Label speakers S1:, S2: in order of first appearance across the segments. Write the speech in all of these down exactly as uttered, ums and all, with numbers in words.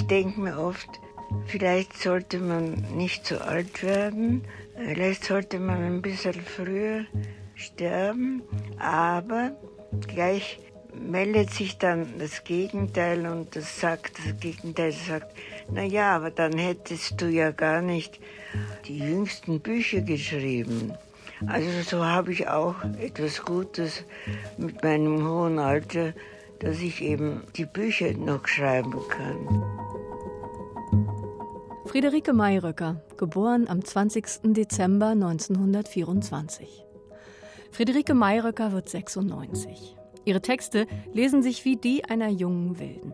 S1: Ich denke mir oft, vielleicht sollte man nicht so alt werden, vielleicht sollte man ein bisschen früher sterben, aber gleich meldet sich dann das Gegenteil und das sagt, das Gegenteil sagt, na ja, aber dann hättest du ja gar nicht die jüngsten Bücher geschrieben. Also so habe ich auch etwas Gutes mit meinem hohen Alter, dass ich eben die Bücher noch schreiben kann.
S2: Friederike Mayröcker, geboren am zwanzigsten Dezember neunzehnhundertvierundzwanzig. Friederike Mayröcker wird sechsundneunzig. Ihre Texte lesen sich wie die einer jungen Wilden.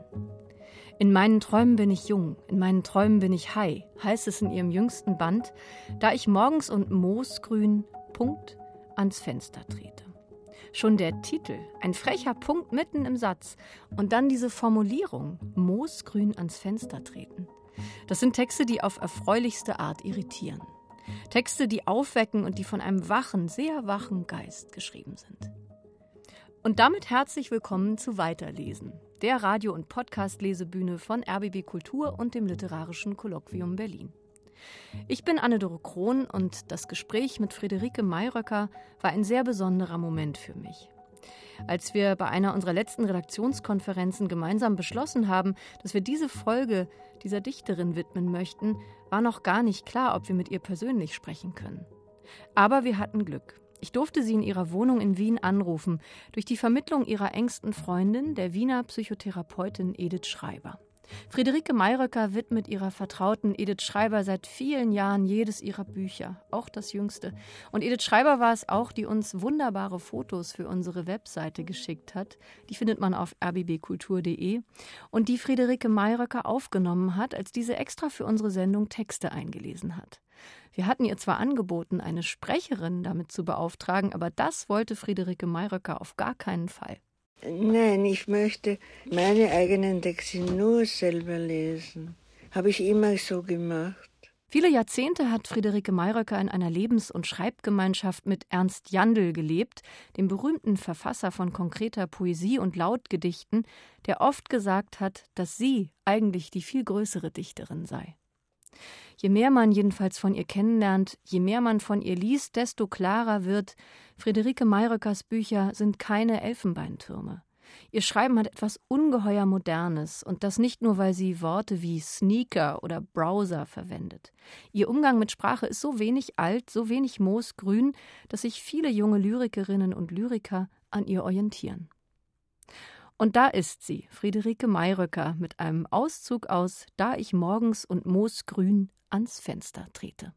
S2: In meinen Träumen bin ich jung, in meinen Träumen bin ich high, heißt es in ihrem jüngsten Band, da ich morgens und moosgrün, Punkt, ans Fenster trete. Schon der Titel, ein frecher Punkt mitten im Satz und dann diese Formulierung, moosgrün ans Fenster treten. Das sind Texte, die auf erfreulichste Art irritieren. Texte, die aufwecken und die von einem wachen, sehr wachen Geist geschrieben sind. Und damit herzlich willkommen zu Weiterlesen, der Radio- und Podcast-Lesebühne von R B B Kultur und dem Literarischen Kolloquium Berlin. Ich bin Anne-Dore Krohn und das Gespräch mit Friederike Mayröcker war ein sehr besonderer Moment für mich. Als wir bei einer unserer letzten Redaktionskonferenzen gemeinsam beschlossen haben, dass wir diese Folge dieser Dichterin widmen möchten, war noch gar nicht klar, ob wir mit ihr persönlich sprechen können. Aber wir hatten Glück. Ich durfte sie in ihrer Wohnung in Wien anrufen, durch die Vermittlung ihrer engsten Freundin, der Wiener Psychotherapeutin Edith Schreiber. Friederike Mayröcker widmet ihrer Vertrauten Edith Schreiber seit vielen Jahren jedes ihrer Bücher, auch das jüngste. Und Edith Schreiber war es auch, die uns wunderbare Fotos für unsere Webseite geschickt hat. Die findet man auf r b b kultur punkt d e und die Friederike Mayröcker aufgenommen hat, als diese extra für unsere Sendung Texte eingelesen hat. Wir hatten ihr zwar angeboten, eine Sprecherin damit zu beauftragen, aber das wollte Friederike Mayröcker auf gar keinen Fall.
S1: Nein, ich möchte meine eigenen Texte nur selber lesen. Habe ich immer so gemacht.
S2: Viele Jahrzehnte hat Friederike Mayröcker in einer Lebens- und Schreibgemeinschaft mit Ernst Jandl gelebt, dem berühmten Verfasser von konkreter Poesie und Lautgedichten, der oft gesagt hat, dass sie eigentlich die viel größere Dichterin sei. Je mehr man jedenfalls von ihr kennenlernt, je mehr man von ihr liest, desto klarer wird, Friederike Mayröckers Bücher sind keine Elfenbeintürme. Ihr Schreiben hat etwas ungeheuer Modernes und das nicht nur, weil sie Worte wie Sneaker oder Browser verwendet. Ihr Umgang mit Sprache ist so wenig alt, so wenig moosgrün, dass sich viele junge Lyrikerinnen und Lyriker an ihr orientieren. Und da ist sie, Friederike Mayröcker, mit einem Auszug aus »Da ich morgens und moosgrün ans Fenster trete«.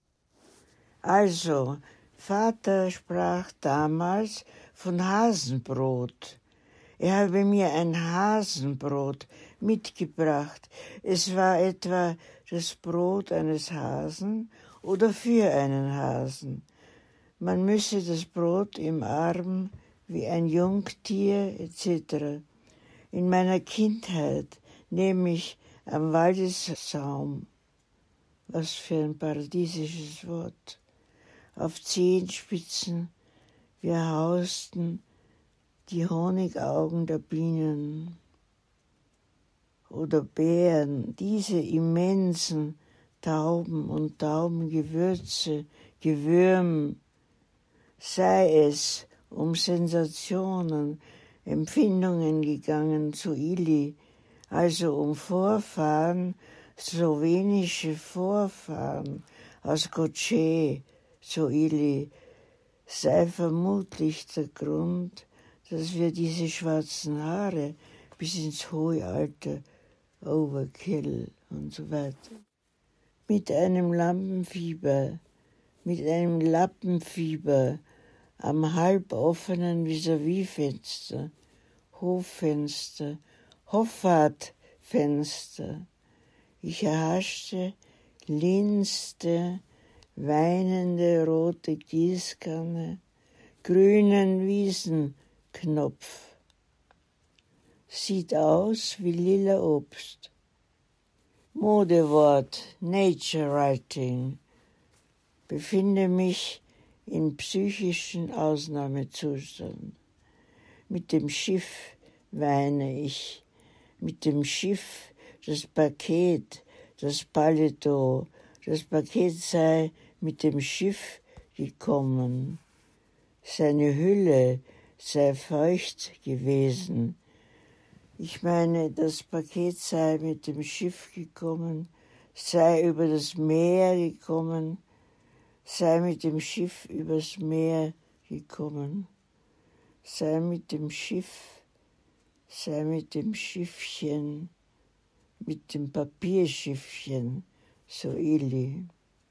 S1: Also, Vater sprach damals von Hasenbrot. Er habe mir ein Hasenbrot mitgebracht. Es war etwa das Brot eines Hasen oder für einen Hasen. Man müsse das Brot im Arm wie ein Jungtier et cetera. In meiner Kindheit, nämlich am Waldessaum, was für ein paradiesisches Wort, auf Zehenspitzen, wir hausten die Honigaugen der Bienen oder Bären, diese immensen Tauben und Taubengewürze, Gewürm, sei es um Sensationen, Empfindungen gegangen zu Ili, also um Vorfahren, slowenische Vorfahren aus Koče zu Ili, sei vermutlich der Grund, dass wir diese schwarzen Haare bis ins hohe Alter, Overkill und so weiter, mit einem Lampenfieber, mit einem Lappenfieber am halboffenen Vis-à-vis-Fenster, Hoffenster, Hoffahrtfenster. Ich erhaschte, linste, weinende rote Gießkanne, grünen Wiesenknopf. Sieht aus wie lila Obst. Modewort, Nature Writing. Befinde mich in psychischen Ausnahmezustand. Mit dem Schiff weine ich, mit dem Schiff das Paket, das Paletot, das Paket sei mit dem Schiff gekommen. Seine Hülle sei feucht gewesen. Ich meine, das Paket sei mit dem Schiff gekommen, sei über das Meer gekommen, sei mit dem Schiff übers Meer gekommen, sei mit dem Schiff, sei mit dem Schiffchen, mit dem Papierschiffchen, so Ili,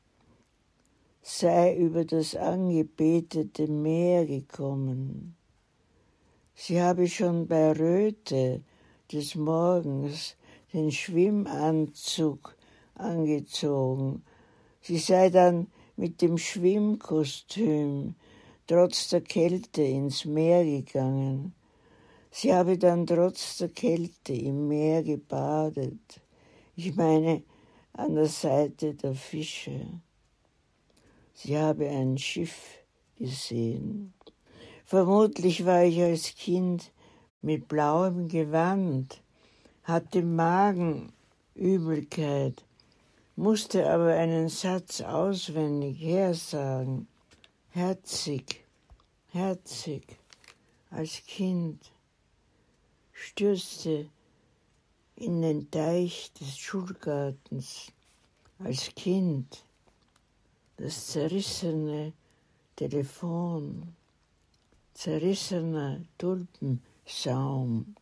S1: sei über das angebetete Meer gekommen. Sie habe schon bei Röte des Morgens den Schwimmanzug angezogen. Sie sei dann mit dem Schwimmkostüm trotz der Kälte ins Meer gegangen. Sie habe dann trotz der Kälte im Meer gebadet. Ich meine, an der Seite der Fische. Sie habe ein Schiff gesehen. Vermutlich war ich als Kind mit blauem Gewand, hatte Magenübelkeit, musste aber einen Satz auswendig hersagen. Herzig, herzig, als Kind, stürzte in den Teich des Schulgartens, als Kind, das zerrissene Telefon, zerrissener Tulpensaum,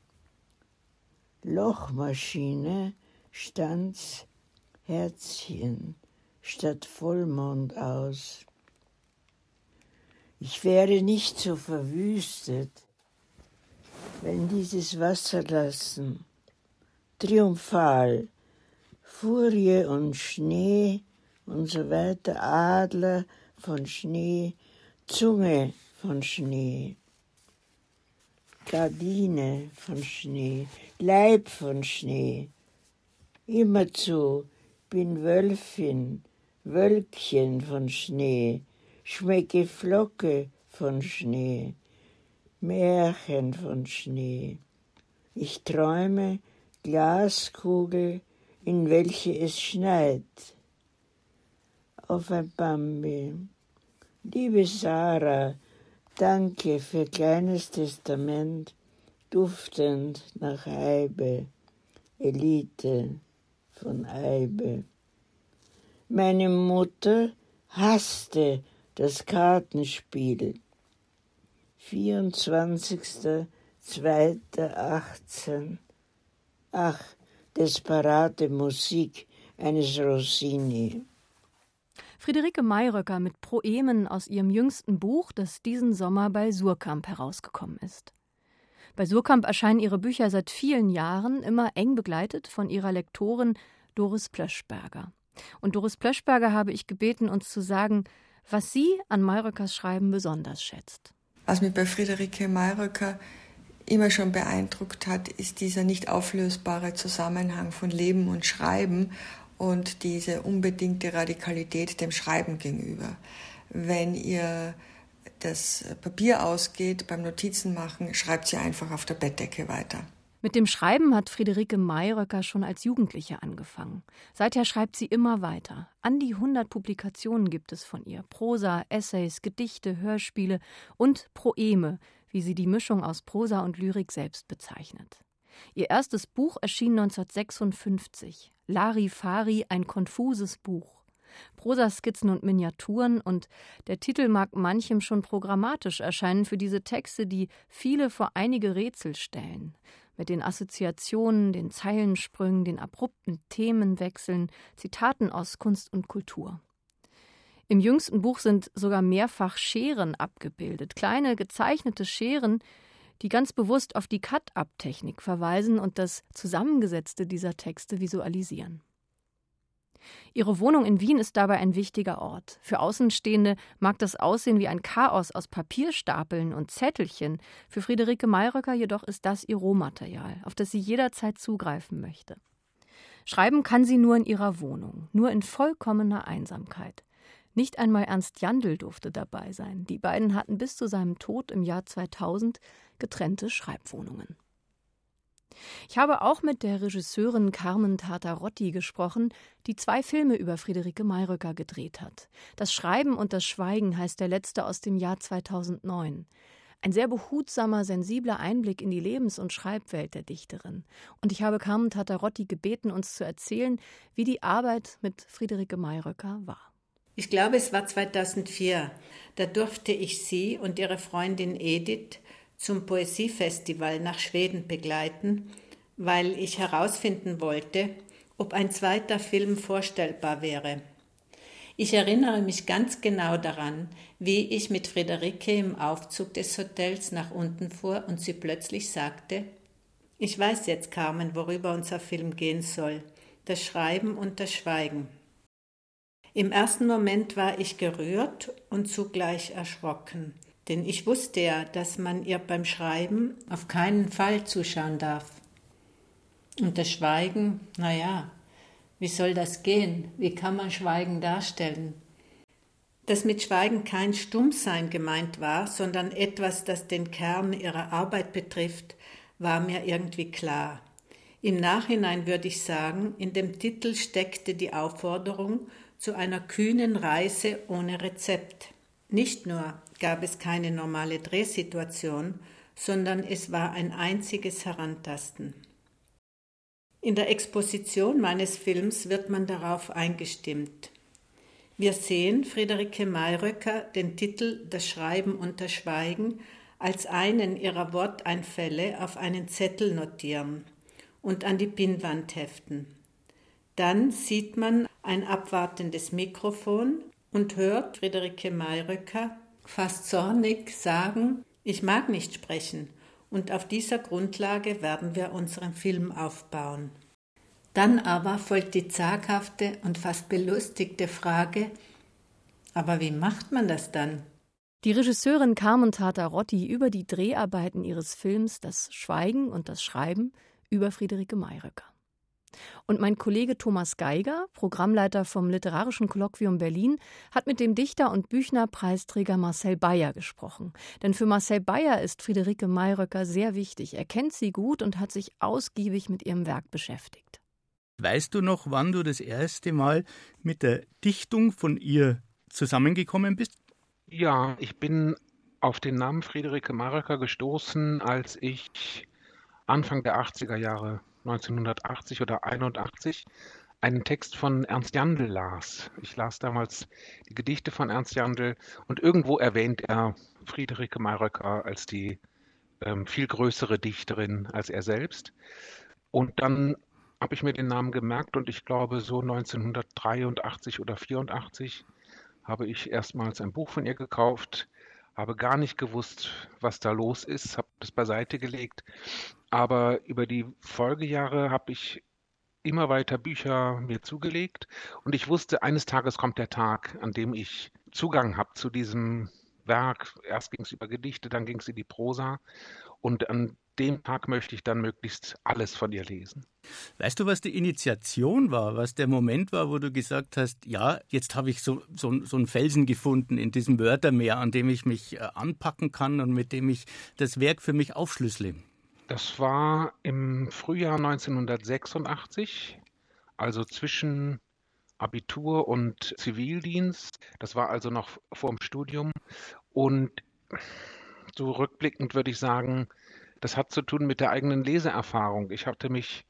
S1: Lochmaschine stand's Herzchen statt Vollmond aus. Ich wäre nicht so verwüstet, wenn dieses Wasserlassen, triumphal, Furie und Schnee und so weiter, Adler von Schnee, Zunge von Schnee, Gardine von Schnee, Leib von Schnee, immerzu bin Wölfin, Wölkchen von Schnee, schmecke Flocke von Schnee, Märchen von Schnee. Ich träume Glaskugel, in welche es schneit. Auf ein Bambi. Liebe Sarah, danke für kleines Testament, duftend nach Eibe, Elite von Eibe. Meine Mutter hasste das Kartenspiel. vierundzwanzigster zweiter achtzehn. Ach, desperate Musik eines Rossini.
S2: Friederike Mayröcker mit Proemen aus ihrem jüngsten Buch, das diesen Sommer bei Suhrkamp herausgekommen ist. Bei Suhrkamp erscheinen ihre Bücher seit vielen Jahren, immer eng begleitet von ihrer Lektorin Doris Plöschberger. Und Doris Plöschberger habe ich gebeten, uns zu sagen, was sie an Mayröckers Schreiben besonders schätzt.
S3: Was mich bei Friederike Mayröcker immer schon beeindruckt hat, ist dieser nicht auflösbare Zusammenhang von Leben und Schreiben und diese unbedingte Radikalität dem Schreiben gegenüber. Wenn ihr das Papier ausgeht beim Notizenmachen, schreibt sie einfach auf der Bettdecke weiter.
S2: Mit dem Schreiben hat Friederike Mayröcker schon als Jugendliche angefangen. Seither schreibt sie immer weiter. An die hundert Publikationen gibt es von ihr. Prosa, Essays, Gedichte, Hörspiele und Proeme, wie sie die Mischung aus Prosa und Lyrik selbst bezeichnet. Ihr erstes Buch erschien neunzehnhundertsechsundfünfzig. Larifari, ein konfuses Buch. Prosaskizzen und Miniaturen, und der Titel mag manchem schon programmatisch erscheinen für diese Texte, die viele vor einige Rätsel stellen. Mit den Assoziationen, den Zeilensprüngen, den abrupten Themenwechseln, Zitaten aus Kunst und Kultur. Im jüngsten Buch sind sogar mehrfach Scheren abgebildet, kleine gezeichnete Scheren, die ganz bewusst auf die Cut-Up-Technik verweisen und das Zusammengesetzte dieser Texte visualisieren. Ihre Wohnung in Wien ist dabei ein wichtiger Ort. Für Außenstehende mag das aussehen wie ein Chaos aus Papierstapeln und Zettelchen. Für Friederike Mayröcker jedoch ist das ihr Rohmaterial, auf das sie jederzeit zugreifen möchte. Schreiben kann sie nur in ihrer Wohnung, nur in vollkommener Einsamkeit. Nicht einmal Ernst Jandl durfte dabei sein. Die beiden hatten bis zu seinem Tod im Jahr zweitausend getrennte Schreibwohnungen. Ich habe auch mit der Regisseurin Carmen Tartarotti gesprochen, die zwei Filme über Friederike Mayröcker gedreht hat. Das Schreiben und das Schweigen heißt der letzte aus dem Jahr zweitausendneun. Ein sehr behutsamer, sensibler Einblick in die Lebens- und Schreibwelt der Dichterin. Und ich habe Carmen Tartarotti gebeten, uns zu erzählen, wie die Arbeit mit Friederike Mayröcker war.
S4: Ich glaube, es war zweitausendvier. Da durfte ich sie und ihre Freundin Edith zum Poesiefestival nach Schweden begleiten, weil ich herausfinden wollte, ob ein zweiter Film vorstellbar wäre. Ich erinnere mich ganz genau daran, wie ich mit Friederike im Aufzug des Hotels nach unten fuhr und sie plötzlich sagte: Ich weiß jetzt, Carmen, worüber unser Film gehen soll. Das Schreiben und das Schweigen. Im ersten Moment war ich gerührt und zugleich erschrocken. Denn ich wusste ja, dass man ihr beim Schreiben auf keinen Fall zuschauen darf. Und das Schweigen, naja, wie soll das gehen? Wie kann man Schweigen darstellen? Dass mit Schweigen kein Stummsein gemeint war, sondern etwas, das den Kern ihrer Arbeit betrifft, war mir irgendwie klar. Im Nachhinein würde ich sagen, in dem Titel steckte die Aufforderung zu einer kühnen Reise ohne Rezept. Nicht nur gab es keine normale Drehsituation, sondern es war ein einziges Herantasten. In der Exposition meines Films wird man darauf eingestimmt. Wir sehen Friederike Mayröcker den Titel Das Schreiben und das Schweigen als einen ihrer Worteinfälle auf einen Zettel notieren und an die Pinnwand heften. Dann sieht man ein abwartendes Mikrofon und hört Friederike Mayröcker fast zornig sagen: Ich mag nicht sprechen, und auf dieser Grundlage werden wir unseren Film aufbauen. Dann aber folgt die zaghafte und fast belustigte Frage: Aber wie macht man das dann?
S2: Die Regisseurin Carmen Tartarotti über die Dreharbeiten ihres Films Das Schweigen und das Schreiben über Friederike Mayröcker. Und mein Kollege Thomas Geiger, Programmleiter vom Literarischen Kolloquium Berlin, hat mit dem Dichter und Büchner-Preisträger Marcel Beyer gesprochen. Denn für Marcel Beyer ist Friederike Mayröcker sehr wichtig. Er kennt sie gut und hat sich ausgiebig mit ihrem Werk beschäftigt.
S5: Weißt du noch, wann du das erste Mal mit der Dichtung von ihr zusammengekommen bist?
S6: Ja, ich bin auf den Namen Friederike Mayröcker gestoßen, als ich Anfang der achtziger Jahre, neunzehnhundertachtzig oder einundachtzig, einen Text von Ernst Jandl las. Ich las damals die Gedichte von Ernst Jandl und irgendwo erwähnt er Friederike Mayröcker als die ähm, viel größere Dichterin als er selbst. Und dann habe ich mir den Namen gemerkt und ich glaube so neunzehnhundertdreiundachtzig oder vierundachtzig habe ich erstmals ein Buch von ihr gekauft, habe gar nicht gewusst, was da los ist, habe das beiseite gelegt. Aber über die Folgejahre habe ich immer weiter Bücher mir zugelegt und ich wusste, eines Tages kommt der Tag, an dem ich Zugang habe zu diesem Werk. Erst ging es über Gedichte, dann ging es in die Prosa und an dem Tag möchte ich dann möglichst alles von ihr lesen.
S5: Weißt du, was die Initiation war, was der Moment war, wo du gesagt hast, ja, jetzt habe ich so, so, so einen Felsen gefunden in diesem Wörtermeer, an dem ich mich äh, anpacken kann und mit dem ich das Werk für mich aufschlüssele?
S6: Das war im Frühjahr neunzehnhundertsechsundachtzig, also zwischen Abitur und Zivildienst. Das war also noch vor dem Studium. Und so rückblickend würde ich sagen, das hat zu tun mit der eigenen Leseerfahrung. Ich hatte mich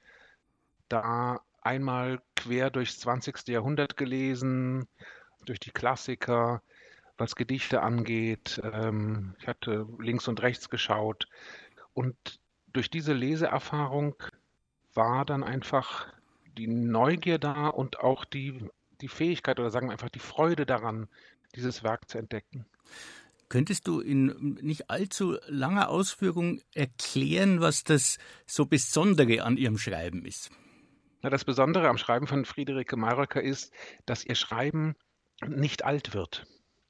S6: da einmal quer durchs zwanzigste Jahrhundert gelesen, durch die Klassiker, was Gedichte angeht. Ich hatte links und rechts geschaut. Und durch diese Leseerfahrung war dann einfach die Neugier da und auch die, die Fähigkeit oder sagen wir einfach die Freude daran, dieses Werk zu entdecken.
S5: Könntest du in nicht allzu langer Ausführung erklären, was das so Besondere an ihrem Schreiben ist?
S6: Na, das Besondere am Schreiben von Friederike Mayröcker ist, dass ihr Schreiben nicht alt wird.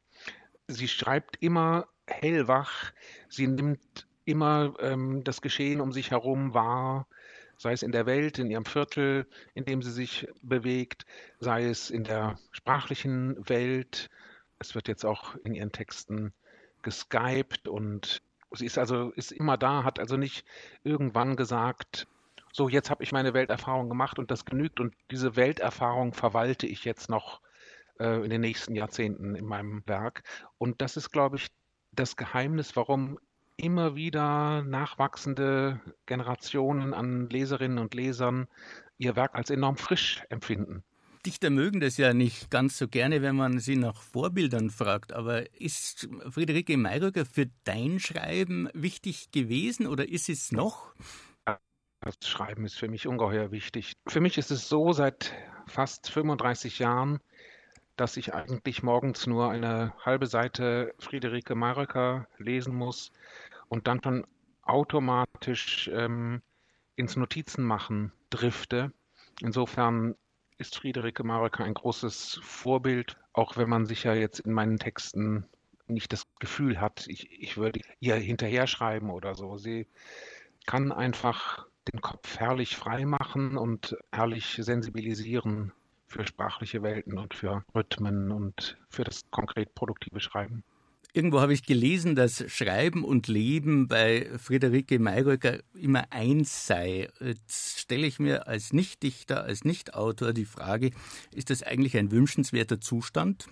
S6: Sie schreibt immer hellwach, sie nimmt immer ähm, das Geschehen um sich herum wahr, sei es in der Welt, in ihrem Viertel, in dem sie sich bewegt, sei es in der sprachlichen Welt. Es wird jetzt auch in ihren Texten geskypt und sie ist also ist immer da, hat also nicht irgendwann gesagt, so, jetzt habe ich meine Welterfahrung gemacht und das genügt und diese Welterfahrung verwalte ich jetzt noch äh, in den nächsten Jahrzehnten in meinem Werk. Und das ist, glaube ich, das Geheimnis, warum immer wieder nachwachsende Generationen an Leserinnen und Lesern ihr Werk als enorm frisch empfinden.
S5: Dichter mögen das ja nicht ganz so gerne, wenn man sie nach Vorbildern fragt. Aber ist Friederike Mayröcker für dein Schreiben wichtig gewesen oder ist es noch?
S6: Das Schreiben ist für mich ungeheuer wichtig. Für mich ist es so seit fast fünfunddreißig Jahren, dass ich eigentlich morgens nur eine halbe Seite Friederike Mayröcker lesen muss und dann schon automatisch ähm, ins Notizenmachen drifte. Insofern ist Friederike Mayröcker ein großes Vorbild, auch wenn man sich ja jetzt in meinen Texten nicht das Gefühl hat, ich, ich würde ihr hinterher schreiben oder so. Sie kann einfach den Kopf herrlich frei machen und herrlich sensibilisieren für sprachliche Welten und für Rhythmen und für das konkret produktive Schreiben.
S5: Irgendwo habe ich gelesen, dass Schreiben und Leben bei Friederike Mayröcker immer eins sei. Jetzt stelle ich mir als Nichtdichter, als Nichtautor die Frage, ist das eigentlich ein wünschenswerter Zustand?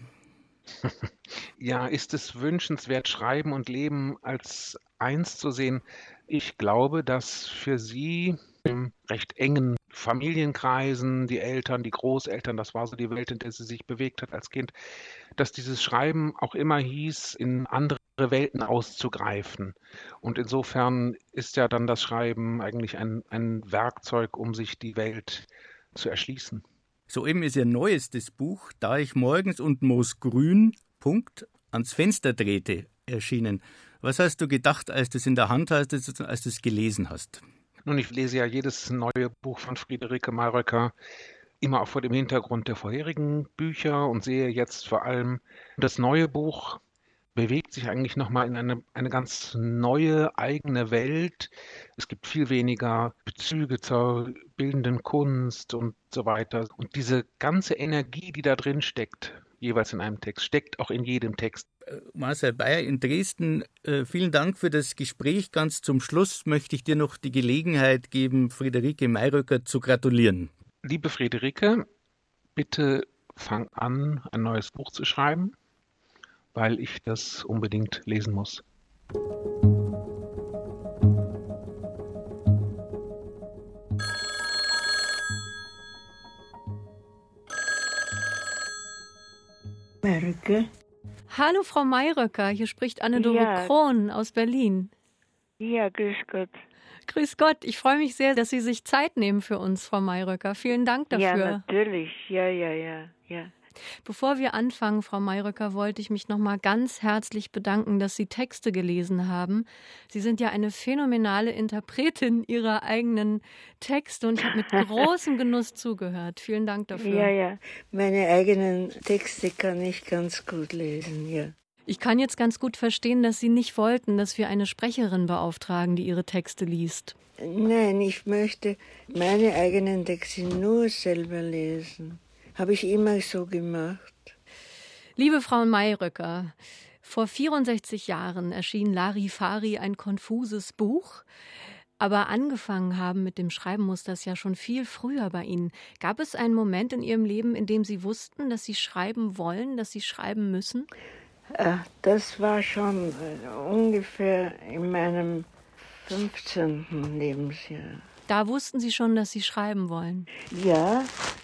S6: Ja, ist es wünschenswert, Schreiben und Leben als eins zu sehen? Ich glaube, dass für Sie im recht engen Familienkreisen, die Eltern, die Großeltern, das war so die Welt, in der sie sich bewegt hat als Kind, dass dieses Schreiben auch immer hieß, in andere Welten auszugreifen. Und insofern ist ja dann das Schreiben eigentlich ein, ein Werkzeug, um sich die Welt zu erschließen.
S5: Soeben ist Ihr neuestes Buch, Da ich morgens und moosgrün, Punkt, ans Fenster drehte, erschienen. Was hast du gedacht, als du es in der Hand hattest, als du es gelesen hast?
S6: Nun, ich lese ja jedes neue Buch von Friederike Mayröcker immer auch vor dem Hintergrund der vorherigen Bücher und sehe jetzt vor allem, das neue Buch bewegt sich eigentlich nochmal in eine, eine ganz neue eigene Welt. Es gibt viel weniger Bezüge zur bildenden Kunst und so weiter. Und diese ganze Energie, die da drin steckt, jeweils in einem Text, steckt auch in jedem Text.
S5: Marcel Beyer in Dresden, äh, vielen Dank für das Gespräch. Ganz zum Schluss möchte ich dir noch die Gelegenheit geben, Friederike Mayröcker zu gratulieren.
S6: Liebe Friederike, bitte fang an, ein neues Buch zu schreiben, weil ich das unbedingt lesen muss.
S1: Mayröcker?
S2: Hallo Frau Mayröcker, hier spricht Anne-Dore
S1: Ja.
S2: Krohn aus Berlin.
S1: Ja, grüß Gott.
S2: Grüß Gott, ich freue mich sehr, dass Sie sich Zeit nehmen für uns, Frau Mayröcker. Vielen Dank dafür.
S1: Ja, natürlich. Ja, ja, ja, ja.
S2: Bevor wir anfangen, Frau Mayröcker, wollte ich mich noch mal ganz herzlich bedanken, dass Sie Texte gelesen haben. Sie sind ja eine phänomenale Interpretin Ihrer eigenen Texte und ich habe mit großem Genuss zugehört. Vielen Dank dafür.
S1: Ja, ja. Meine eigenen Texte kann ich ganz gut lesen, ja.
S2: Ich kann jetzt ganz gut verstehen, dass Sie nicht wollten, dass wir eine Sprecherin beauftragen, die Ihre Texte liest.
S1: Nein, ich möchte meine eigenen Texte nur selber lesen. Habe ich immer so gemacht.
S2: Liebe Frau Mayröcker, vor vierundsechzig Jahren erschien Larifari, ein konfuses Buch. Aber angefangen haben mit dem Schreiben muss das ja schon viel früher bei Ihnen. Gab es einen Moment in Ihrem Leben, in dem Sie wussten, dass Sie schreiben wollen, dass Sie schreiben müssen?
S1: Das war schon ungefähr in meinem fünfzehnten Lebensjahr.
S2: Da wussten Sie schon, dass Sie schreiben wollen?
S1: Ja,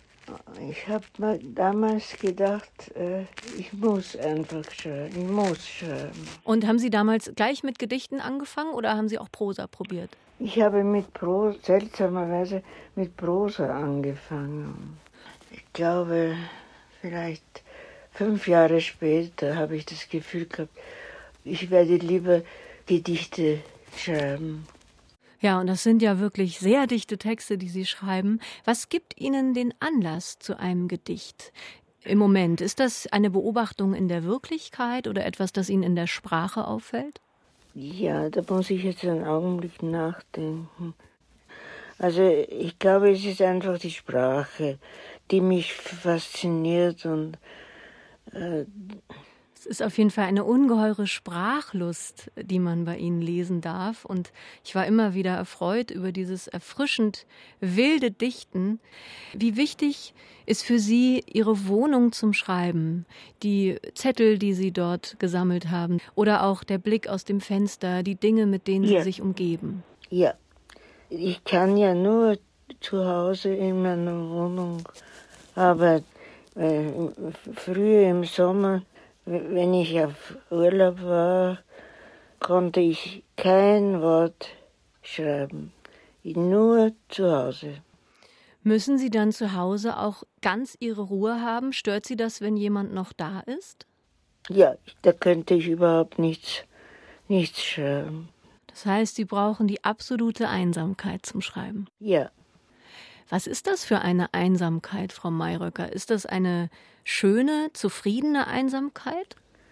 S1: ich habe mir damals gedacht, ich muss einfach schreiben, ich muss schreiben.
S2: Und haben Sie damals gleich mit Gedichten angefangen oder haben Sie auch Prosa probiert?
S1: Ich habe mit Prosa, seltsamerweise mit Prosa angefangen. Ich glaube, vielleicht fünf Jahre später habe ich das Gefühl gehabt, ich werde lieber Gedichte schreiben.
S2: Ja, und das sind ja wirklich sehr dichte Texte, die Sie schreiben. Was gibt Ihnen den Anlass zu einem Gedicht im Moment? Ist das eine Beobachtung in der Wirklichkeit oder etwas, das Ihnen in der Sprache auffällt?
S1: Ja, da muss ich jetzt einen Augenblick nachdenken. Also ich glaube, es ist einfach die Sprache, die mich fasziniert und
S2: Es ist auf jeden Fall eine ungeheure Sprachlust, die man bei Ihnen lesen darf. Und ich war immer wieder erfreut über dieses erfrischend wilde Dichten. Wie wichtig ist für Sie Ihre Wohnung zum Schreiben? Die Zettel, die Sie dort gesammelt haben? Oder auch der Blick aus dem Fenster, die Dinge, mit denen
S1: ja.
S2: Sie sich umgeben?
S1: Ja, ich kann ja nur zu Hause in meiner Wohnung arbeiten. Weil früher im Sommer, wenn ich auf Urlaub war, konnte ich kein Wort schreiben. Nur zu Hause.
S2: Müssen Sie dann zu Hause auch ganz Ihre Ruhe haben? Stört Sie das, wenn jemand noch da ist?
S1: Ja, da könnte ich überhaupt nichts, nichts schreiben.
S2: Das heißt, Sie brauchen die absolute Einsamkeit zum Schreiben?
S1: Ja.
S2: Was ist das für eine Einsamkeit, Frau Mayröcker? Ist das eine schöne, zufriedene Einsamkeit?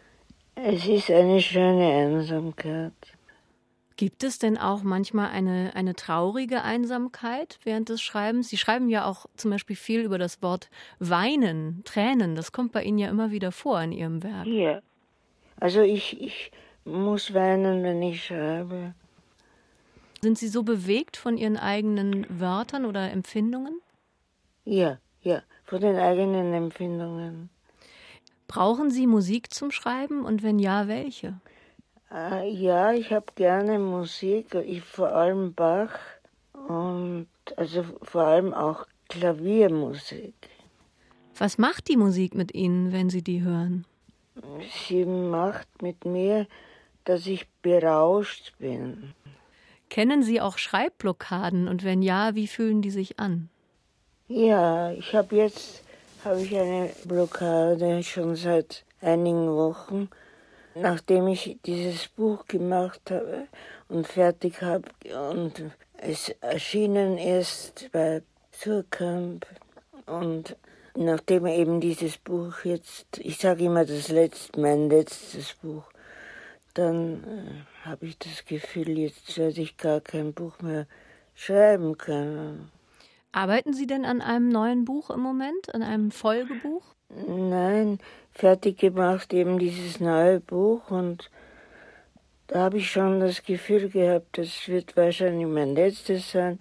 S1: Es ist eine schöne Einsamkeit.
S2: Gibt es denn auch manchmal eine, eine traurige Einsamkeit während des Schreibens? Sie schreiben ja auch zum Beispiel viel über das Wort Weinen, Tränen. Das kommt bei Ihnen ja immer wieder vor in Ihrem Werk.
S1: Ja, also ich, ich muss weinen, wenn ich schreibe.
S2: Sind Sie so bewegt von Ihren eigenen Wörtern oder Empfindungen?
S1: Ja, ja, von den eigenen Empfindungen.
S2: Brauchen Sie Musik zum Schreiben und wenn ja, welche?
S1: Äh, ja, ich habe gerne Musik, ich, vor allem Bach und also vor allem auch Klaviermusik.
S2: Was macht die Musik mit Ihnen, wenn Sie die hören?
S1: Sie macht mit mir, dass ich berauscht bin.
S2: Kennen Sie auch Schreibblockaden und wenn ja, wie fühlen die sich an?
S1: Ja, ich habe jetzt habe ich eine Blockade schon seit einigen Wochen, nachdem ich dieses Buch gemacht habe und fertig habe und es erschienen ist bei Suhrkamp und nachdem eben dieses Buch jetzt, ich sage immer das letzte, mein letztes Buch, dann äh, habe ich das Gefühl, jetzt werde ich gar kein Buch mehr schreiben können.
S2: Arbeiten Sie denn an einem neuen Buch im Moment, an einem Folgebuch?
S1: Nein, fertig gemacht eben dieses neue Buch und da habe ich schon das Gefühl gehabt, das wird wahrscheinlich mein letztes sein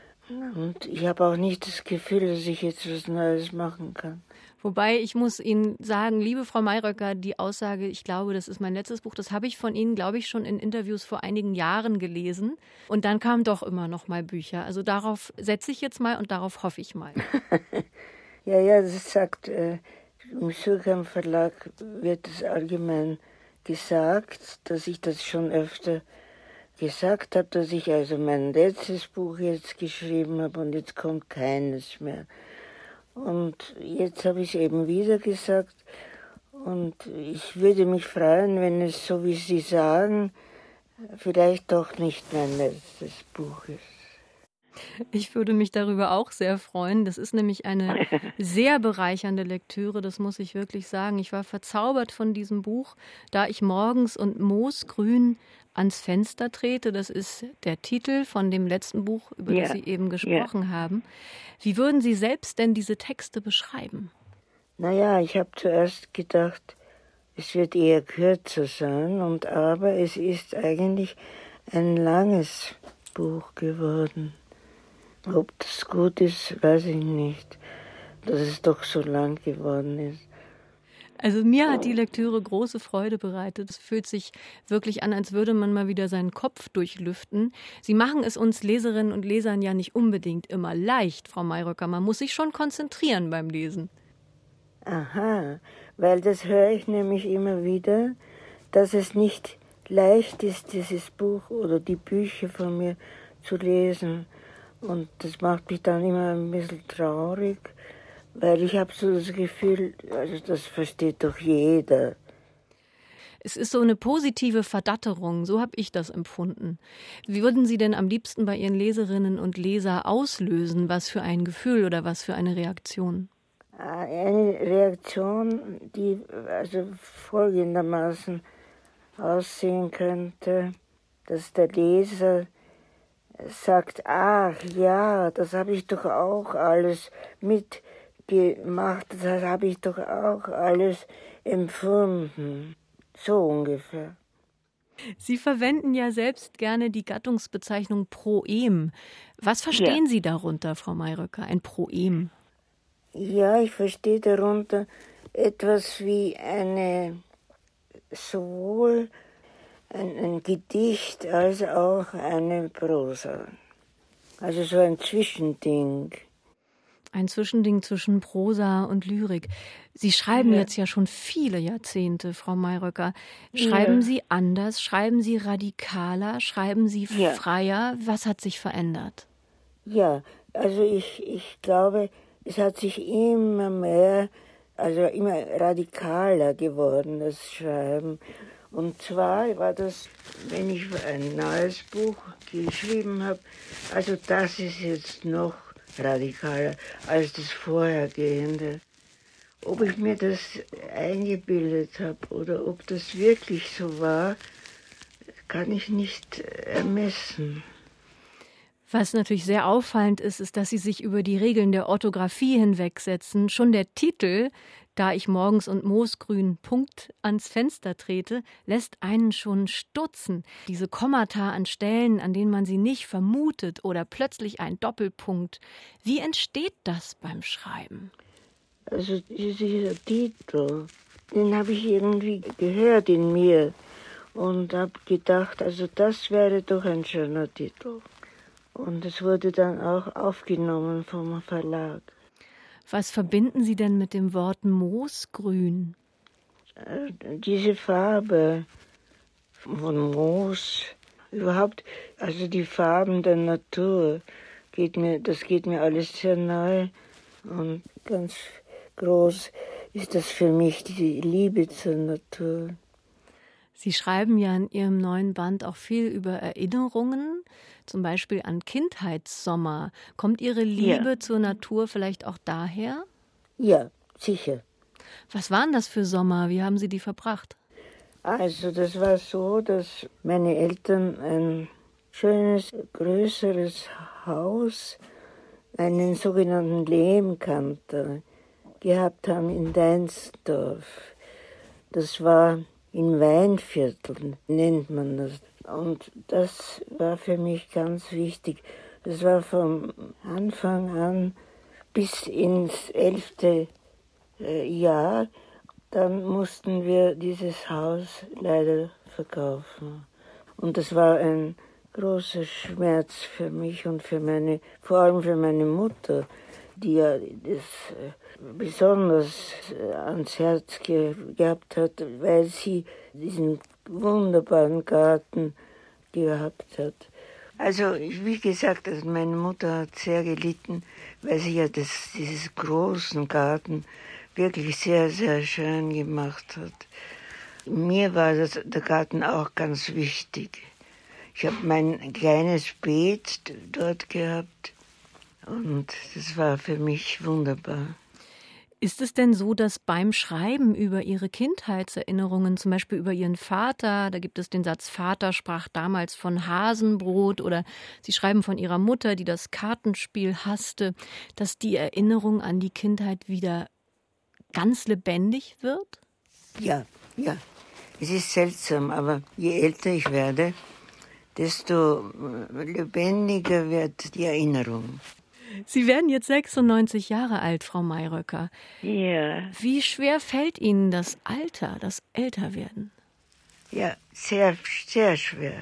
S1: und ich habe auch nicht das Gefühl, dass ich jetzt was Neues machen kann.
S2: Wobei ich muss Ihnen sagen, liebe Frau Mayröcker, die Aussage, ich glaube, das ist mein letztes Buch, das habe ich von Ihnen, glaube ich, schon in Interviews vor einigen Jahren gelesen. Und dann kamen doch immer noch mal Bücher. Also darauf setze ich jetzt mal und darauf hoffe ich mal.
S1: ja, ja, das sagt, äh, im Suhrkamp Verlag wird es allgemein gesagt, dass ich das schon öfter gesagt habe, dass ich also mein letztes Buch jetzt geschrieben habe und jetzt kommt keines mehr. Und jetzt habe ich es eben wieder gesagt und ich würde mich freuen, wenn es, so wie Sie sagen, vielleicht doch nicht mein letztes Buch ist.
S2: Ich würde mich darüber auch sehr freuen. Das ist nämlich eine sehr bereichernde Lektüre, das muss ich wirklich sagen. Ich war verzaubert von diesem Buch, da ich morgens und moosgrün ans Fenster trete. Das ist der Titel von dem letzten Buch, über
S1: ja.
S2: das Sie eben gesprochen
S1: ja.
S2: haben. Wie würden Sie selbst denn diese Texte beschreiben?
S1: Naja, ich habe zuerst gedacht, es wird eher kürzer sein, und aber es ist eigentlich ein langes Buch geworden. Ob das gut ist, weiß ich nicht, dass es doch so lang geworden ist.
S2: Also mir hat die Lektüre große Freude bereitet. Es fühlt sich wirklich an, als würde man mal wieder seinen Kopf durchlüften. Sie machen es uns Leserinnen und Lesern ja nicht unbedingt immer leicht, Frau Mayröcker. Man muss sich schon konzentrieren beim Lesen.
S1: Aha, weil das höre ich nämlich immer wieder, dass es nicht leicht ist, dieses Buch oder die Bücher von mir zu lesen. Und das macht mich dann immer ein bisschen traurig, weil ich habe so das Gefühl, also das versteht doch jeder.
S2: Es ist so eine positive Verdatterung, so habe ich das empfunden. Wie würden Sie denn am liebsten bei Ihren Leserinnen und Lesern auslösen? Was für ein Gefühl oder was für eine Reaktion?
S1: Eine Reaktion, die also folgendermaßen aussehen könnte, dass der Leser sagt, ach ja, das habe ich doch auch alles mitgemacht, das habe ich doch auch alles empfunden. So ungefähr.
S2: Sie verwenden ja selbst gerne die Gattungsbezeichnung Proem. Was verstehen ja. Sie darunter, Frau Mayröcker, ein Proem?
S1: Ja, ich verstehe darunter etwas wie eine, sowohl ein, ein Gedicht als auch eine Prosa. Also so ein Zwischending.
S2: Ein Zwischending zwischen Prosa und Lyrik. Sie schreiben ja. jetzt ja schon viele Jahrzehnte, Frau Mayröcker. Schreiben ja. Sie anders? Schreiben Sie radikaler? Schreiben Sie ja. freier? Was hat sich verändert?
S1: Ja, also ich, ich glaube, es hat sich immer mehr, also immer radikaler geworden, das Schreiben. Und zwar war das, wenn ich ein neues Buch geschrieben habe, also das ist jetzt noch radikaler als das vorhergehende. Ob ich mir das eingebildet habe oder ob das wirklich so war, kann ich nicht ermessen.
S2: Was natürlich sehr auffallend ist, ist, dass Sie sich über die Regeln der Orthographie hinwegsetzen. Schon der Titel, da ich morgens und moosgrün Punkt ans Fenster trete, lässt einen schon stutzen. Diese Kommata an Stellen, an denen man sie nicht vermutet oder plötzlich ein Doppelpunkt. Wie entsteht das beim Schreiben?
S1: Also dieser Titel, den habe ich irgendwie gehört in mir und habe gedacht, also das wäre doch ein schöner Titel. Und es wurde dann auch aufgenommen vom Verlag.
S2: Was verbinden Sie denn mit dem Wort Moosgrün?
S1: Diese Farbe von Moos, überhaupt, also die Farben der Natur, geht mir, das geht mir alles sehr nahe. Und ganz groß ist das für mich, die Liebe zur Natur.
S2: Sie schreiben ja in Ihrem neuen Band auch viel über Erinnerungen, zum Beispiel an Kindheitssommer. Kommt Ihre Liebe ja. zur Natur vielleicht auch daher?
S1: Ja, sicher.
S2: Was waren das für Sommer? Wie haben Sie die verbracht?
S1: Also das war so, dass meine Eltern ein schönes, größeres Haus, einen sogenannten Lehmkanter, gehabt haben in Deinsdorf. Das war in Weinvierteln, nennt man das. Und das war für mich ganz wichtig. Das war vom Anfang an bis ins elfte Jahr. Dann mussten wir dieses Haus leider verkaufen. Und das war ein großer Schmerz für mich und für meine, vor allem für meine Mutter, die ja das besonders ans Herz ge- gehabt hat, weil sie diesen wunderbaren Garten gehabt hat. Also wie gesagt, also meine Mutter hat sehr gelitten, weil sie ja das, dieses großen Garten wirklich sehr, sehr schön gemacht hat. Mir war das, der Garten auch ganz wichtig. Ich habe mein kleines Beet dort gehabt und das war für mich wunderbar.
S2: Ist es denn so, dass beim Schreiben über Ihre Kindheitserinnerungen, zum Beispiel über Ihren Vater, da gibt es den Satz, Vater sprach damals von Hasenbrot, oder Sie schreiben von Ihrer Mutter, die das Kartenspiel hasste, dass die Erinnerung an die Kindheit wieder ganz lebendig wird?
S1: Ja, ja. Es ist seltsam, aber je älter ich werde, desto lebendiger wird die Erinnerung.
S2: Sie werden jetzt sechsundneunzig Jahre alt, Frau Mayröcker.
S1: Ja.
S2: Wie schwer fällt Ihnen das Alter, das Älterwerden?
S1: Ja, sehr, sehr schwer.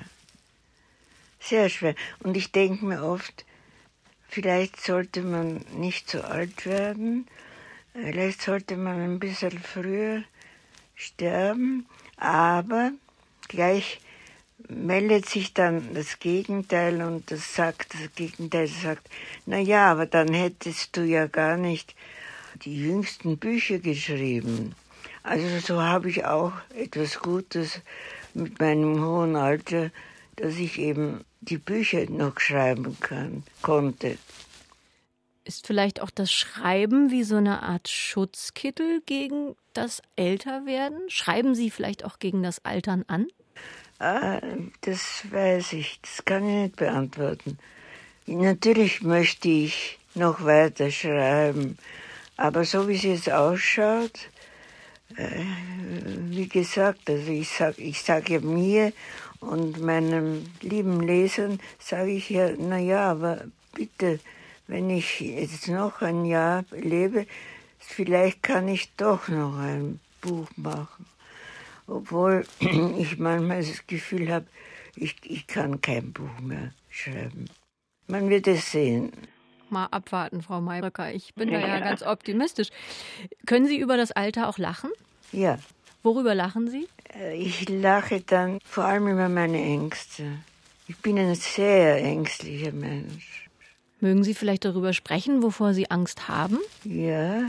S1: Sehr schwer. Und ich denke mir oft, vielleicht sollte man nicht so alt werden, vielleicht sollte man ein bisschen früher sterben, aber gleich meldet sich dann das Gegenteil und das sagt, das Gegenteil sagt, na ja, aber dann hättest du ja gar nicht die jüngsten Bücher geschrieben. Also so habe ich auch etwas Gutes mit meinem hohen Alter, dass ich eben die Bücher noch schreiben kann, konnte.
S2: Ist vielleicht auch das Schreiben wie so eine Art Schutzkittel gegen das Älterwerden? Schreiben Sie vielleicht auch gegen das Altern an?
S1: Ah, das weiß ich, das kann ich nicht beantworten. Natürlich möchte ich noch weiter schreiben, aber so wie es jetzt ausschaut, Äh, wie gesagt, also ich sage ich sag ja mir und meinen lieben Lesern, sage ich ja, na ja, aber bitte, wenn ich jetzt noch ein Jahr lebe, vielleicht kann ich doch noch ein Buch machen. Obwohl ich manchmal das Gefühl habe, ich, ich kann kein Buch mehr schreiben. Man wird es sehen.
S2: Mal abwarten, Frau Mayröcker. Ich bin da ja, ja ganz optimistisch. Können Sie über das Alter auch lachen?
S1: Ja.
S2: Worüber lachen Sie?
S1: Ich lache dann vor allem über meine Ängste. Ich bin ein sehr ängstlicher Mensch.
S2: Mögen Sie vielleicht darüber sprechen, wovor Sie Angst haben?
S1: Ja,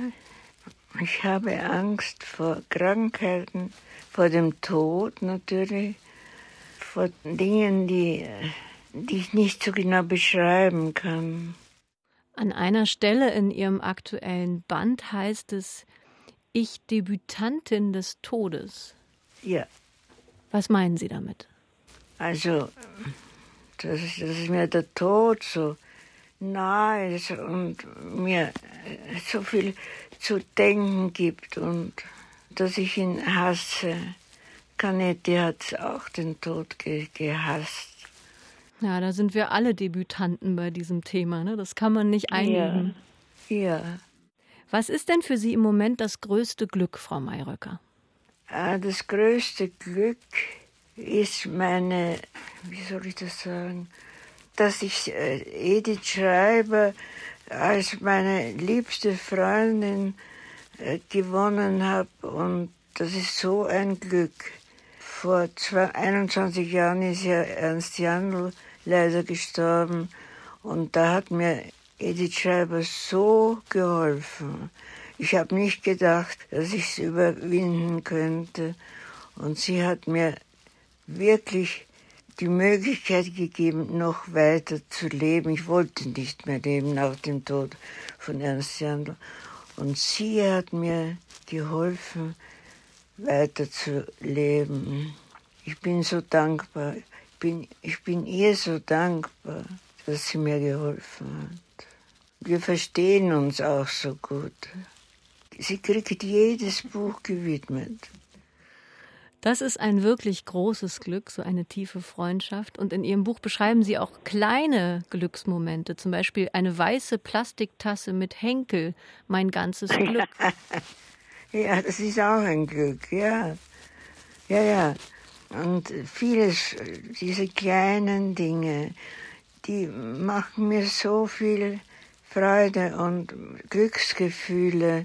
S1: ich habe Angst vor Krankheiten, vor dem Tod natürlich, vor Dingen, die, die ich nicht so genau beschreiben kann.
S2: An einer Stelle in Ihrem aktuellen Band heißt es, ich Debütantin des Todes.
S1: Ja.
S2: Was meinen Sie damit?
S1: Also, dass, dass mir der Tod so nahe ist und mir so viel zu denken gibt und dass ich ihn hasse. Canetti hat auch den Tod ge- gehasst.
S2: Ja, da sind wir alle Debütanten bei diesem Thema, ne? Das kann man nicht einüben.
S1: Ja. ja.
S2: Was ist denn für Sie im Moment das größte Glück, Frau Mayröcker?
S1: Das größte Glück ist meine, wie soll ich das sagen, dass ich Edith Schreiber als meine liebste Freundin gewonnen habe. Und das ist so ein Glück. Vor einundzwanzig Jahren ist ja Ernst Jandl leider gestorben. Und da hat mir Edith Schreiber so geholfen. Ich habe nicht gedacht, dass ich es überwinden könnte. Und sie hat mir wirklich die Möglichkeit gegeben, noch weiter zu leben. Ich wollte nicht mehr leben nach dem Tod von Ernst Jandl. Und sie hat mir geholfen, weiter zu leben. Ich bin so dankbar. Ich bin, ich bin ihr so dankbar, dass sie mir geholfen hat. Wir verstehen uns auch so gut. Sie kriegt jedes Buch gewidmet.
S2: Das ist ein wirklich großes Glück, so eine tiefe Freundschaft. Und in Ihrem Buch beschreiben Sie auch kleine Glücksmomente, zum Beispiel eine weiße Plastiktasse mit Henkel, mein ganzes Glück.
S1: Ja, das ist auch ein Glück, ja. Ja, ja. Und vieles, diese kleinen Dinge, die machen mir so viel Freude und Glücksgefühle.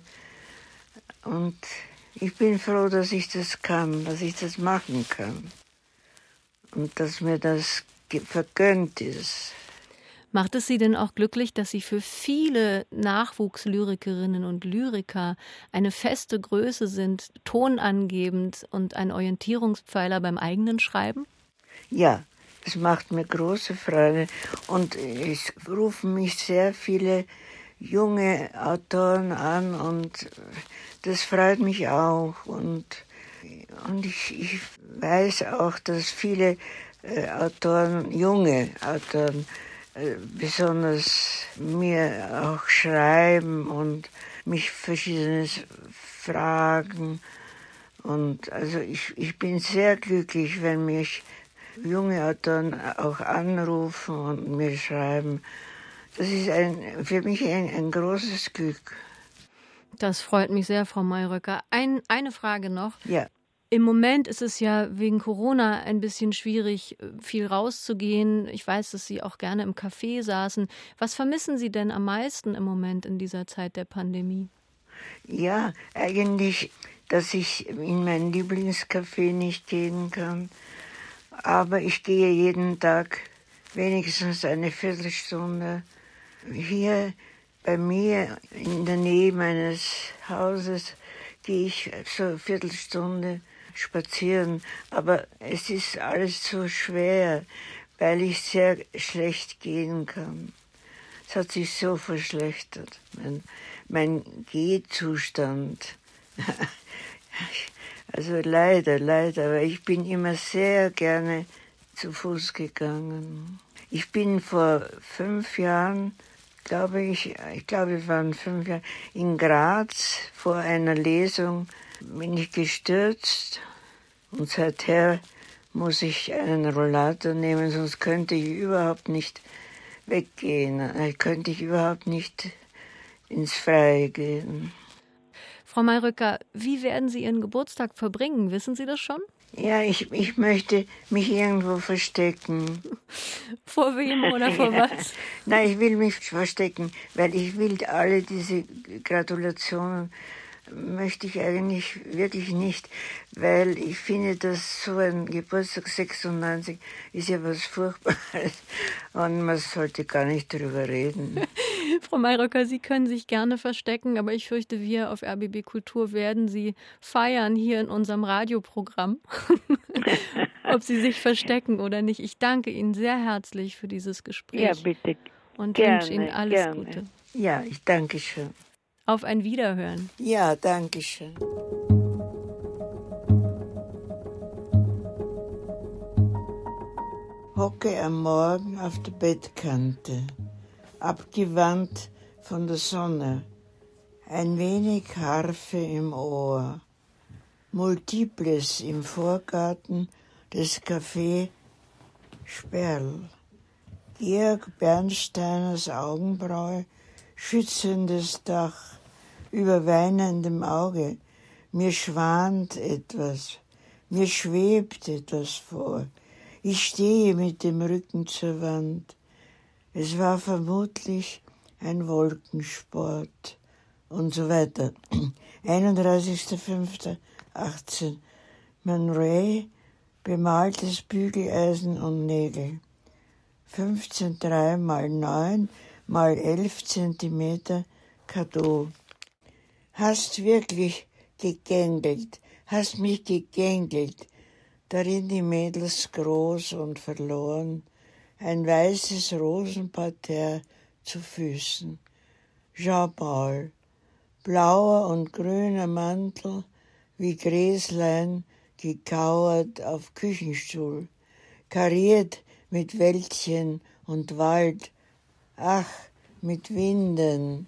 S1: Und ich bin froh, dass ich das kann, dass ich das machen kann. Und dass mir das vergönnt ist.
S2: Macht es Sie denn auch glücklich, dass Sie für viele Nachwuchslyrikerinnen und Lyriker eine feste Größe sind, tonangebend und ein Orientierungspfeiler beim eigenen Schreiben?
S1: Ja, es macht mir große Freude. Und es rufen mich sehr viele junge Autoren an und das freut mich auch. Und, und ich, ich weiß auch, dass viele äh, Autoren, junge Autoren, äh, besonders mir auch schreiben und mich Verschiedenes fragen. Und also ich, ich bin sehr glücklich, wenn mich junge Autoren auch anrufen und mir schreiben. Das ist ein, für mich ein, ein großes Glück.
S2: Das freut mich sehr, Frau Mayröcker. Ein, eine Frage noch.
S1: Ja.
S2: Im Moment ist es ja wegen Corona ein bisschen schwierig, viel rauszugehen. Ich weiß, dass Sie auch gerne im Café saßen. Was vermissen Sie denn am meisten im Moment in dieser Zeit der Pandemie?
S1: Ja, eigentlich, dass ich in mein Lieblingscafé nicht gehen kann. Aber ich gehe jeden Tag wenigstens eine Viertelstunde hier bei mir in der Nähe meines Hauses gehe ich so eine Viertelstunde spazieren. Aber es ist alles so schwer, weil ich sehr schlecht gehen kann. Es hat sich so verschlechtert, mein, mein Gehzustand. Also leider, leider, aber ich bin immer sehr gerne zu Fuß gegangen. Ich bin vor fünf Jahren glaube ich, ich glaube, es waren fünf Jahre, in Graz vor einer Lesung bin ich gestürzt und seither muss ich einen Rollator nehmen, sonst könnte ich überhaupt nicht weggehen, äh, könnte ich überhaupt nicht ins Freie gehen.
S2: Frau Mayröcker, wie werden Sie Ihren Geburtstag verbringen? Wissen Sie das schon?
S1: Ja, ich, ich möchte mich irgendwo verstecken.
S2: Vor wem oder vor was?
S1: Nein, ich will mich verstecken, weil ich will alle diese Gratulationen möchte ich eigentlich wirklich nicht, weil ich finde, dass so ein Geburtstag sechsundneunzig ist ja was Furchtbares und man sollte gar nicht drüber reden.
S2: Frau Mayröcker, Sie können sich gerne verstecken, aber ich fürchte, wir auf R B B Kultur werden Sie feiern hier in unserem Radioprogramm, ob Sie sich verstecken oder nicht. Ich danke Ihnen sehr herzlich für dieses Gespräch.
S1: Ja, bitte.
S2: Und
S1: gerne,
S2: wünsche Ihnen alles
S1: gerne.
S2: Gute.
S1: Ja, ich danke schön.
S2: Auf ein Wiederhören.
S1: Ja, danke schön. Hocke am Morgen auf der Bettkante, abgewandt von der Sonne, ein wenig Harfe im Ohr, Multiples im Vorgarten des Café Sperl, Georg Bernsteiners Augenbraue, schützendes Dach, über weinendem Auge, mir schwant etwas, mir schwebt etwas vor, ich stehe mit dem Rücken zur Wand. Es war vermutlich ein Wolkensport und so weiter. einunddreißigster fünfter achtzehn Man Ray, bemaltes Bügeleisen und Nägel. fünfzehn drei mal neun mal elf Zentimeter Cadeau. Hast wirklich gegängelt, hast mich gegängelt, darin die Mädels groß und verloren, ein weißes Rosenparterre zu Füßen. Jean-Paul, blauer und grüner Mantel, wie Gräslein gekauert auf Küchenstuhl, kariert mit Wäldchen und Wald, ach, mit Winden.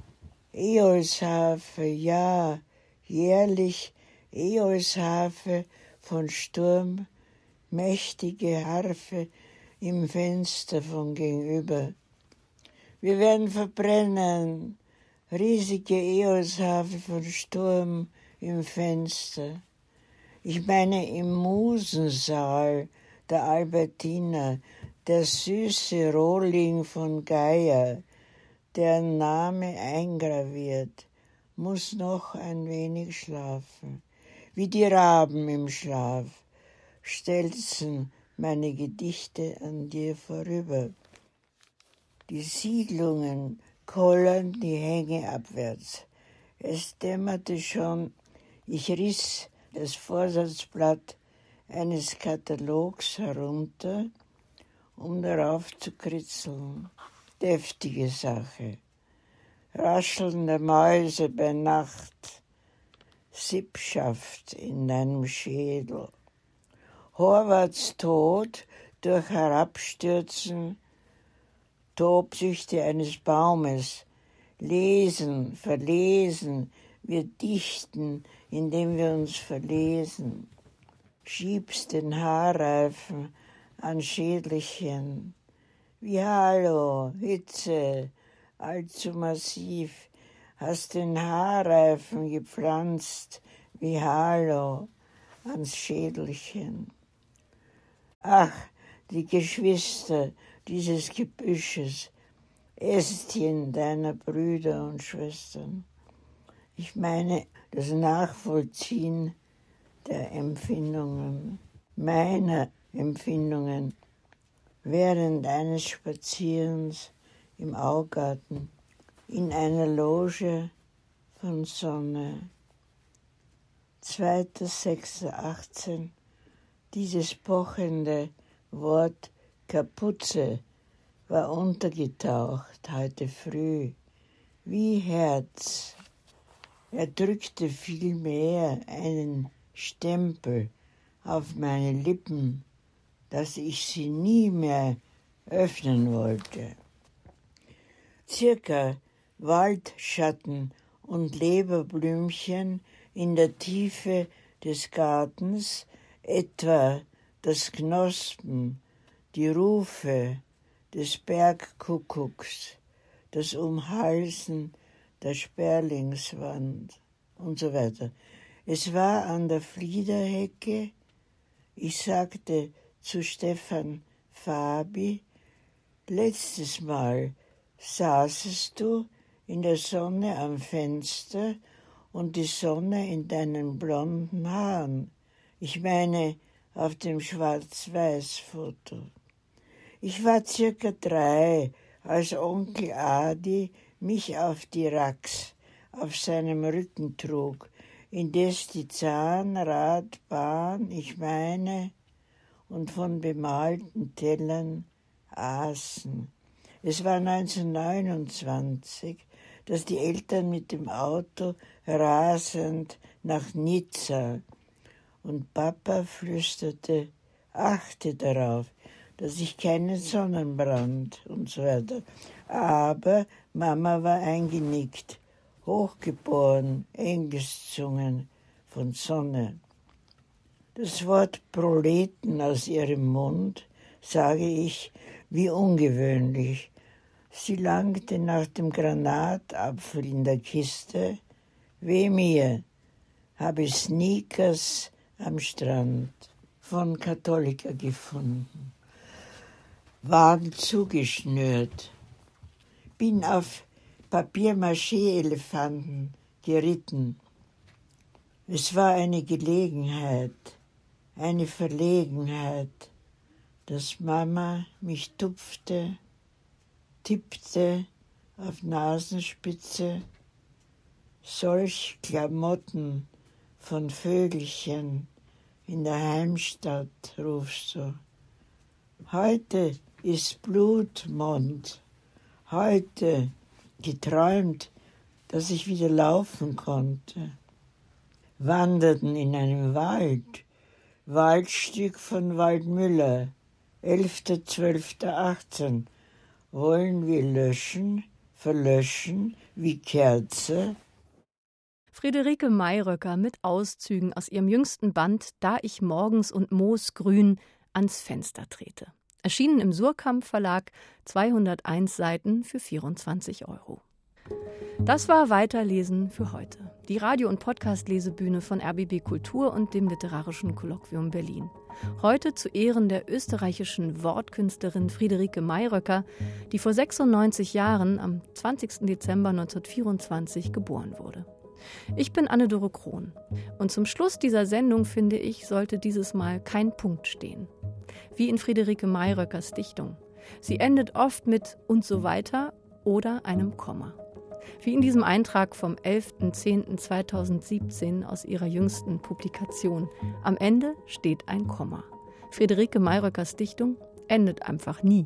S1: Eolsharfe, ja, jährlich Eolsharfe von Sturm, mächtige Harfe im Fenster von gegenüber. Wir werden verbrennen, riesige Eolsharfe von Sturm im Fenster. Ich meine im Musensaal der Albertina, der süße Rohling von Geier, deren Name eingraviert, muss noch ein wenig schlafen. Wie die Raben im Schlaf stelzen meine Gedichte an dir vorüber. Die Siedlungen kollern die Hänge abwärts. Es dämmerte schon, ich riss das Vorsatzblatt eines Katalogs herunter, um darauf zu kritzeln. Deftige Sache. Rascheln der Mäuse bei Nacht, Sippschaft in deinem Schädel. Horvaths Tod durch Herabstürzen, Tobsüchte eines Baumes. Lesen, verlesen, wir dichten, indem wir uns verlesen. Schiebst den Haarreifen an Schädelchen. Wie Hallo, Hitze, allzu massiv, hast den Haarreifen gepflanzt, wie Hallo, ans Schädelchen. Ach, die Geschwister dieses Gebüsches, Ästchen deiner Brüder und Schwestern. Ich meine das Nachvollziehen der Empfindungen, meiner Empfindungen, während eines Spazierens im Augarten, in einer Loge von Sonne. zweiter sechster achtzehn Dieses pochende Wort Kapuze war untergetaucht heute früh, wie Herz. Er drückte vielmehr einen Stempel auf meine Lippen, dass ich sie nie mehr öffnen wollte. circa Waldschatten und Leberblümchen in der Tiefe des Gartens, etwa das Knospen, die Rufe des Bergkuckucks, das Umhalsen der Sperlingswand und so weiter. Es war an der Fliederhecke. Ich sagte zu Stefan Fabi, letztes Mal saßest du in der Sonne am Fenster und die Sonne in deinen blonden Haaren. Ich meine, auf dem Schwarz-Weiß-Foto. Ich war circa drei, als Onkel Adi mich auf die Rax auf seinem Rücken trug, indes die Zahnradbahn, ich meine, und von bemalten Tellern aßen. Es war neunzehnhundertneunundzwanzig, dass die Eltern mit dem Auto rasend nach Nizza und Papa flüsterte, achte darauf, dass ich keinen Sonnenbrand und so weiter. Aber Mama war eingenickt, hochgeboren, Engelszungen von Sonne. Das Wort Proleten aus ihrem Mund, sage ich, wie ungewöhnlich. Sie langte nach dem Granatapfel in der Kiste. Weh mir, habe Sneakers am Strand von Katholika gefunden. Wagen zugeschnürt. Bin auf Papier-Maché-Elefanten geritten. Es war eine Gelegenheit, eine Verlegenheit, dass Mama mich tupfte, tippte auf Nasenspitze, solch Klamotten von Vögelchen in der Heimstadt, rufst du. Heute ist Blutmond, heute geträumt, dass ich wieder laufen konnte. Wanderten in einem Wald, Waldstück von Waldmüller, elfter zwölfter achtzehn. Wollen wir löschen, verlöschen, wie Kerze?
S2: Friederike Mayröcker mit Auszügen aus ihrem jüngsten Band »Da ich morgens und moosgrün ans Fenster trete«. Erschienen im Surkamp Verlag, zweihunderteins Seiten für vierundzwanzig Euro. Das war Weiterlesen für heute. Die Radio- und Podcast-Lesebühne von R B B Kultur und dem Literarischen Kolloquium Berlin. Heute zu Ehren der österreichischen Wortkünstlerin Friederike Mayröcker, die vor sechsundneunzig Jahren am zwanzigsten Dezember neunzehnhundertvierundzwanzig geboren wurde. Ich bin Anne-Dore Krohn und zum Schluss dieser Sendung, finde ich, sollte dieses Mal kein Punkt stehen. Wie in Friederike Mayröckers Dichtung. Sie endet oft mit »und so weiter« oder einem Komma. Wie in diesem Eintrag vom elfter zehnter zweitausendsiebzehn aus ihrer jüngsten Publikation. Am Ende steht ein Komma. Friederike Mayröckers Dichtung endet einfach nie.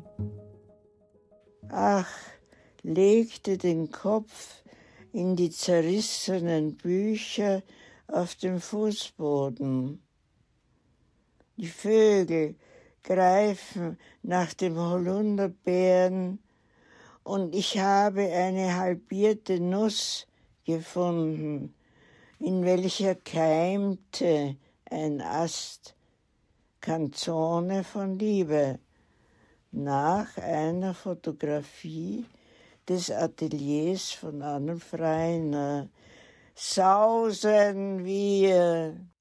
S1: Ach, legte den Kopf in die zerrissenen Bücher auf dem Fußboden. Die Vögel greifen nach dem Holunderbeeren und ich habe eine halbierte Nuss gefunden, in welcher keimte ein Ast, Kanzone von Liebe, nach einer Fotografie des Ateliers von Arnulf Rainer. Sausen wir